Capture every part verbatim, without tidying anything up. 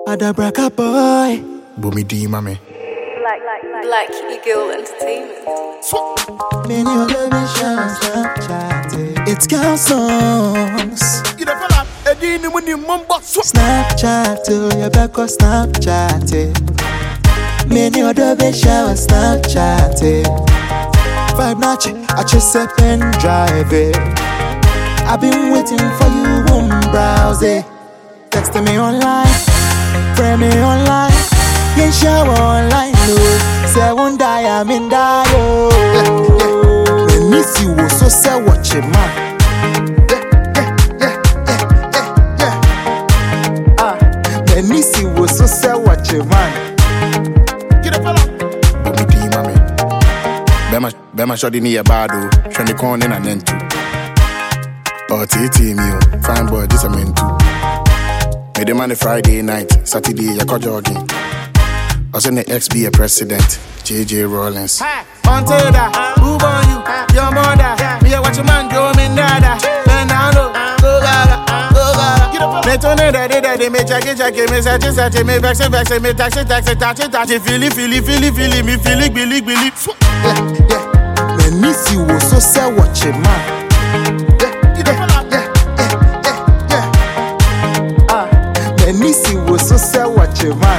Adabraka boy. Bumi D, mommy. Black, Black Eagle Entertainment. Many other visions, Snapchat. It's girl songs. Snapchat to your back or Snapchat. Many other visions, Snapchat. Vibe notch, I just a pen drive it. I've been waiting for you, won't browse it. Texting me online, friend me online. You shower online, no. Say one die, I'm in die, oh. Me miss you, so say watch it, man. Yeah, yeah, yeah, yeah, yeah, yeah. Ah, me miss you, so say watch it, man. Get up, fella. Bumi D, mommy. Bema, Bema, shawty ni a bado. Shawty corn in an end too. Oh, T T me, oh. Fine boy, this I'm into. Me the money Friday night, Saturday, I call jogging. I was in the X be a president, J J Rollins. Hi, Montana, who born you? Your mother. Me a watch a man go me nada. Bend down low, go gaga, go gaga. Me turn it, that it, me jack it, jack it, me set it, set it, me vex it, vex it, me tax it, tax it, touch it, touch it, feel it, feel it, feel it, feel it, me feel it, feel it, feel it. Yeah, yeah. Me miss you, so say watch it, man. Yeah, yeah, yeah, yeah, yeah, yeah. Ah, me miss you, so say watch it, man.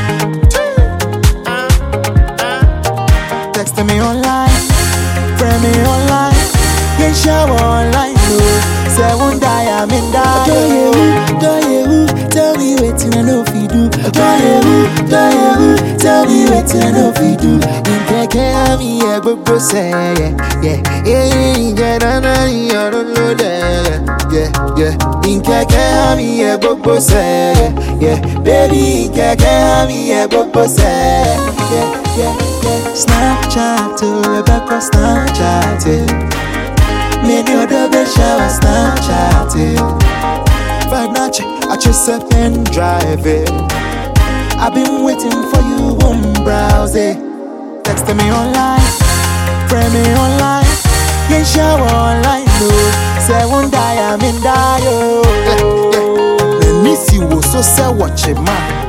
Texting me online, friend me online. You shower online, no. Say one die, I'm in die. Do you, do you, tell me waiting I know if you do. Do you, do you, tell me waiting I know if you do. In keke ami yeah, go say yeah, yeah, yeah, yeah, na na, I don't know that, yeah, yeah. In keke ami yeah, go say yeah, yeah, baby. In keke ami yeah, go say yeah, yeah, yeah. Snapchat to Rebecca, Snapchat. Many other visions, Snapchat. Vibe notch, I just a pen drive it. I've been waiting for you, won't browse it. Texting me online, friend me online. You shower online, no. Say one die, I'm in die, oh. Me miss you, so say watch it, man.